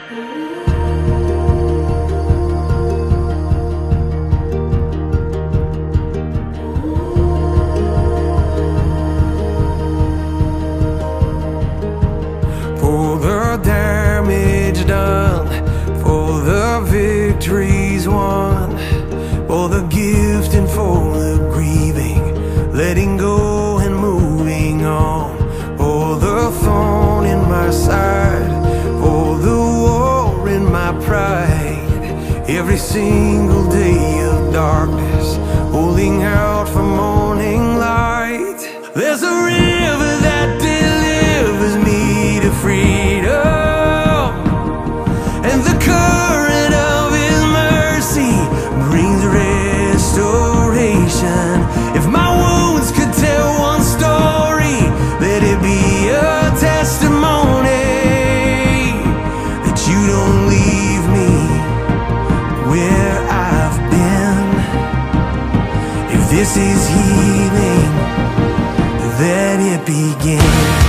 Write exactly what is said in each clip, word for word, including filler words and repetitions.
For the damage done, for the victories won, for the gift and for the grieving, letting go and moving on, for the thorn in my side, for the war in my pride, every single day of darkness, holding out for morning light. There's a river that delivers me to freedom, and the current of His mercy brings restoration. If my wounds could tell one story, let it be a testimony that you don't leave me where I've been. If this is healing, let it begin.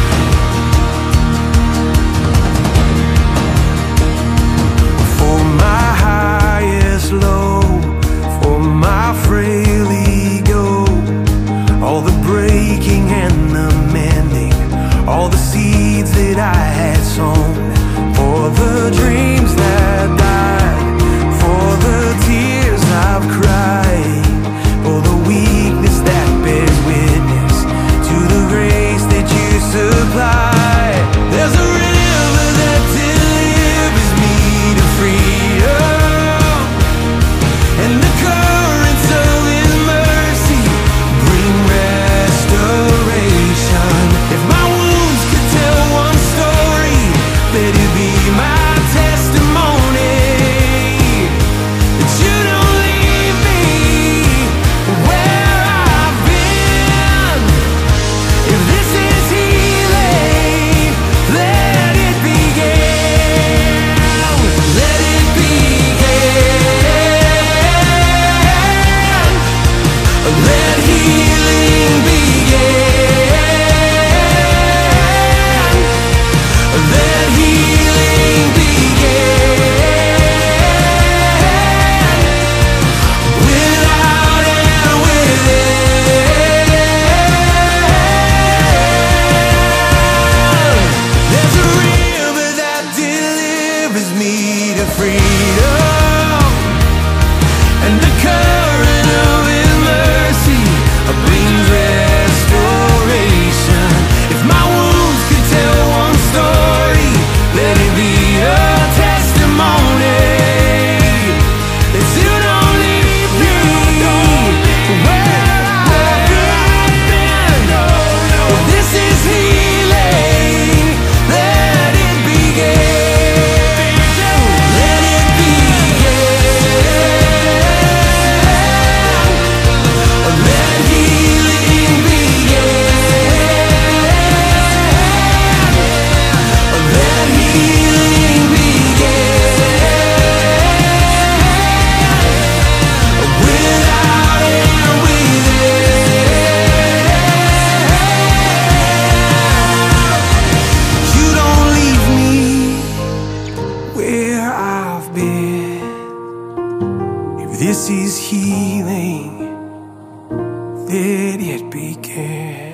Low, for my frail ego, all the breaking and the mending, all the seeds that I had sown, for the dreams that died, for the tears I've cried, for the weakness that bears witness to the grace that you supply. There's a river that delivers me to freedom, and the currents of His mercy bring restoration. If my wounds could tell one story, let it be my testimony that you don't leave me where I've been. If this is healing, let it begin. Let it begin. Let healing begin. Let healing begin. Without and within, there's a river that delivers me to freedom, and the current of His mercy brings restoration. If my wounds could tell one story, let it be a testimony that you don't leave me where I've been. If this is healing, let it begin. Let it begin. Let healing begin. Let healing begin. Without and within, you don't leave me where I've been. If this is healing, let it begin.